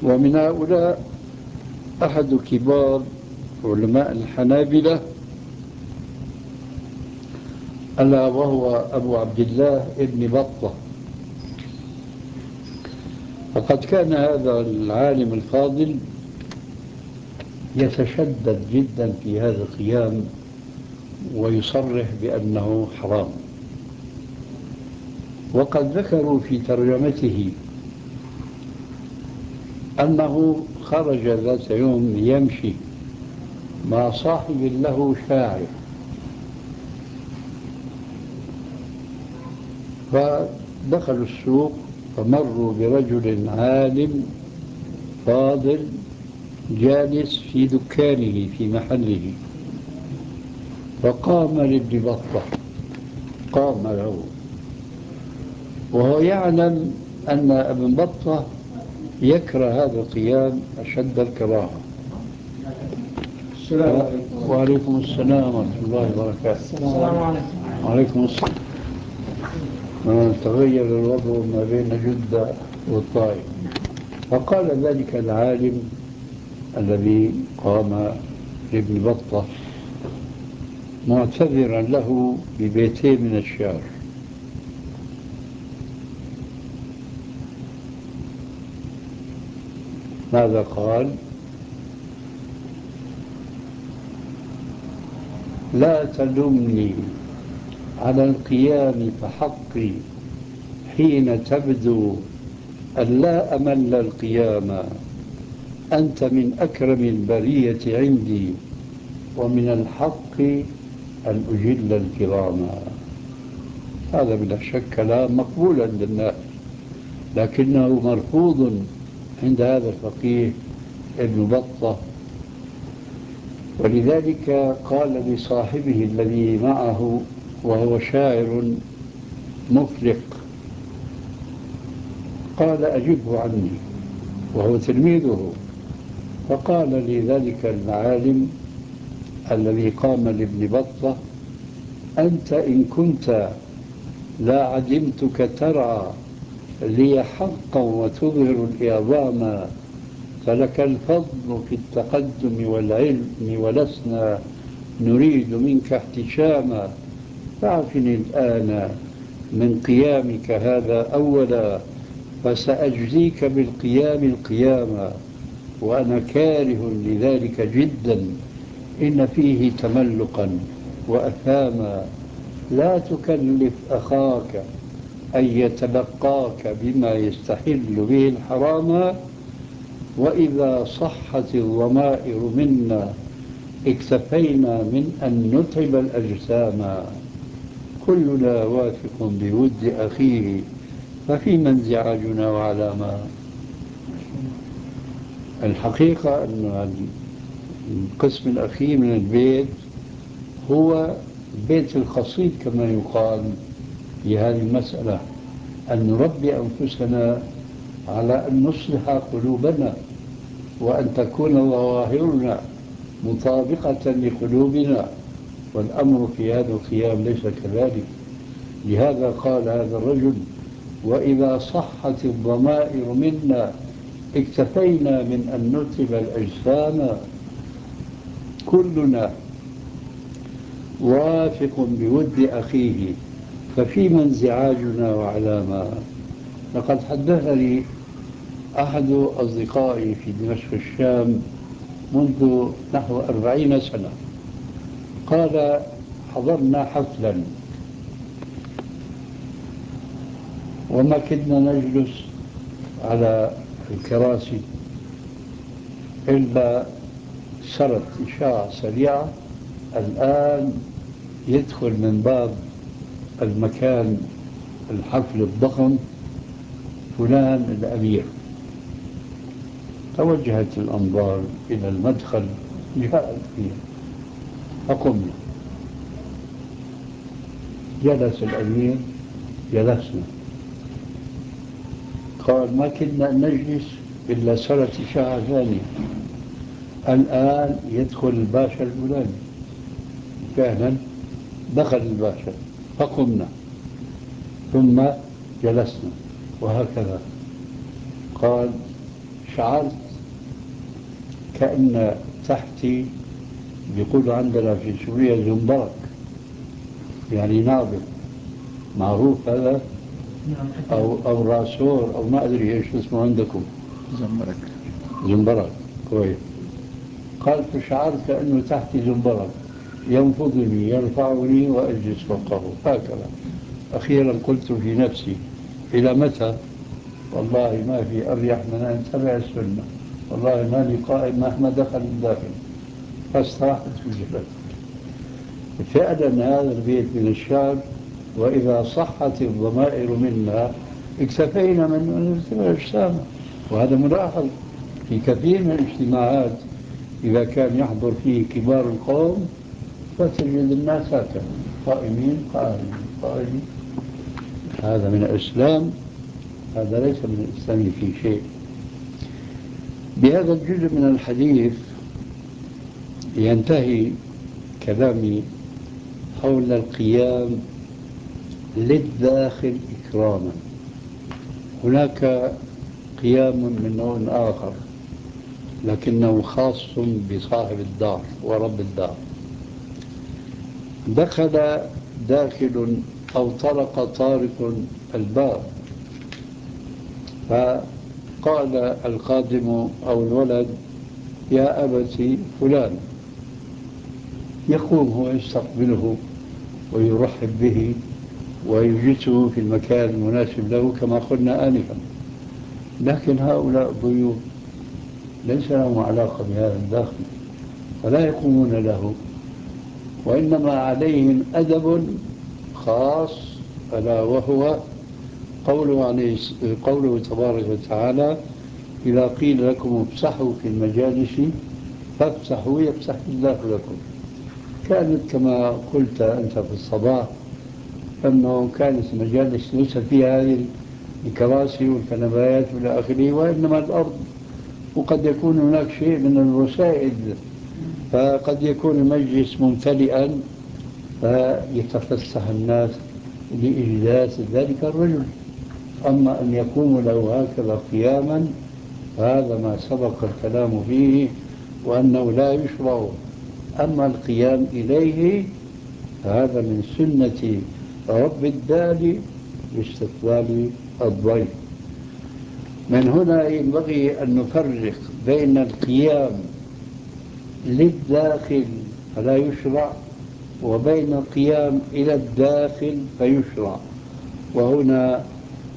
ومن هؤلاء أحد كبار علماء الحنابلة ألا وهو أبو عبد الله ابن بطة. فقد كان هذا العالم الفاضل يتشدد جدا في هذا القيام ويصرح بأنه حرام. وقد ذكروا في ترجمته أنه خرج ذات يوم يمشي مع صاحب له شاعر، فدخلوا السوق فمروا برجل عالم فاضل جالس في دكانه في محله، فقام لابن بطة، قام له وهو يعلم أن ابن بطة يكره هذا القيام أشد الكراهة. السلام عليكم. وعليكم السلام ورحمة الله وبركاته. السلام عليكم. وعليكم السلام. تغير الوضع ما بين جدة والطائف. فقال ذلك العالم الذي قام لابن بطة معتذرا له ببيتين من الشعر: ماذا قال؟ لا تلمني على القيام فحقي حين تبدو أن لا أمل القيام، أنت من أكرم البرية عندي ومن الحق أن أجل الكرام. هذا بلا شك كلام مقبول عند الناس، لكنه مرفوض عند هذا الفقيه ابن بطة. ولذلك قال لصاحبه الذي معه وهو شاعر مفلق، قال أجبه عني، وهو تلميذه. فقال لذلك العالم الذي قام لابن بطة: أنت إن كنت لا عدمتك ترعى لي حقا وتظهر الإعظام، فلك الفضل في التقدم والعلم ولسنا نريد منك احتشاما، فاعفني الآن من قيامك هذا أولا، فسأجزيك بالقيام القيامة، وأنا كاره لذلك جدا، إن فيه تملقا وأثاما. لا تكلف أخاك أن يتلقاك بما يستحل به الحرام، وإذا صحت الضمائر منا اكتفينا من أن نتعب الأجسام. كلنا واثق بود أخيه، ففيما انزعاجنا وعلى الحقيقة أن القسم الأخير من البيت هو بيت القصيد كما يقال في هذه المسألة، أن نربي أنفسنا على أن نصلح قلوبنا، وأن تكون ظواهرنا مطابقة لقلوبنا، والأمر في هذا القيام ليس كذلك. لهذا قال هذا الرجل: وإذا صحت الضمائر منا اكتفينا من أن نتعب الأجسام. كلنا واثق بود أخيه، ففيما انزعاجنا وعلى. لقد حدثني أحد أصدقائي في دمشق الشام منذ نحو 40 سنة، قال: حضرنا حفلا وما كدنا نجلس على الكراسي إلا سرت إشاعة سريعة: الآن يدخل من باب المكان الحفل الضخم فلان الأمير. توجهت الأنظار إلى المدخل، جاء الأمير، فقمنا، جلس الأمير، جلسنا. قال: ما كنا نجلس إلا سرت إشاعة ثانية: الآن يدخل الباشا الفلاني. فعلا دخل الباشا، فقمنا، ثم جلسنا، وهكذا. قال: شعرت كأن تحتي، بيقولوا عندنا في سوريا زنبرك، يعني نابض، معروف هذا؟ أو راسور، أو ما أدري إيش اسمه عندكم. زمرك. زنبرك، كويس. قال فشعرت كأنه تحتي زنبرك ينفضني يرفعني وأجلس فوقه هكذا. أخيرا قلت في نفسي إلى متى؟ والله ما في أريح من أن أتبع السنة، والله ما لي قائم مهما دخل الداخل. فاستراحت وجلست. فعلا هذا البيت من الشعر: وإذا صحت الضمائر منا اكتفينا من أن نتبع الأجسام. وهذا ملاحظ في كثير من الاجتماعات، إذا كان يحضر فيه كبار القوم فتجد الناس هكذا قائمين قائمين قائمين. هذا من الإسلام؟ هذا ليس من الإسلام في شيء. بهذا الجزء من الحديث ينتهي كلامي حول القيام للداخل إكراما. هناك قيام من نوع آخر لكنه خاص بصاحب الدار ورب الدار. دخل داخل أو طرق طارق الباب، فقال الخادم أو الولد: يا أبتي فلان. يقوم هو يستقبله ويرحب به ويجلسه في المكان المناسب له كما قلنا آنفا. لكن هؤلاء الضيوف ليس لهم علاقة بهذا الداخل، فلا يقومون له، وإنما عليهم أدب خاص، ألا وهو قوله تبارك وتعالى: إذا قيل لكم افسحوا في المجالس فافسحوا يفسح الله لكم. كانت كما قلت أنت في الصباح أنه كانت المجالس ليس فيها هذه الكراسي والكنبايات والى آخره، وإنما الأرض، وقد يكون هناك شيء من الوسائد، فقد يكون المجلس ممتلئا فيتفسح الناس لإجلاس ذلك الرجل. أما أن يقوم له هكذا قياما هذا ما سبق الكلام فيه، وأنه لا يشرع. أما القيام إليه هذا من سنة رب الدار لاستقبال الضيف. من هنا ينبغي أن نفرق بين القيام للداخل فلا يشرع وبين القيام إلى الداخل فيشرع. وهنا